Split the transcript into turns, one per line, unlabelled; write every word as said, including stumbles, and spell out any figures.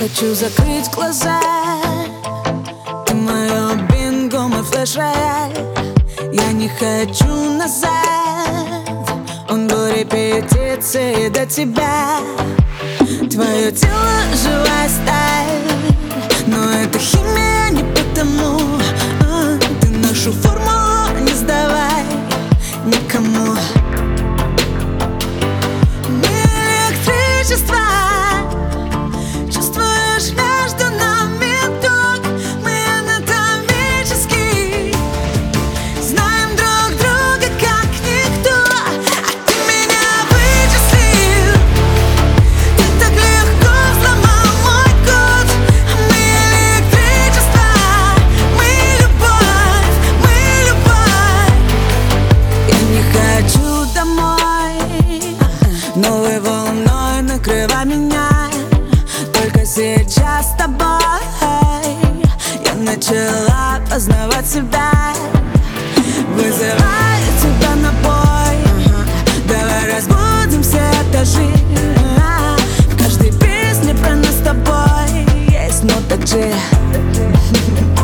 хочу закрыть глаза. Ты мое бинго, мой флеш-рояль. Я не хочу назад. Он был репетицией до тебя. Твое тело живая сталь, но это химия не потому. а, Ты нашу формулу не сдавай никому. Мы электричество. Чувствуешь между нами ток. Мы анатомически знаем друг друга как никто. А ты меня вычислил. Ты так легко взломал мой код. Мы электричество. Мы любовь. Мы любовь. Я не хочу домой. Новой волной накрывай меня. Только сейчас с тобой я начала познавать себя. Вызываю тебя на бой. Давай разбудим все этажи. В каждой песне про нас с тобой есть нота G.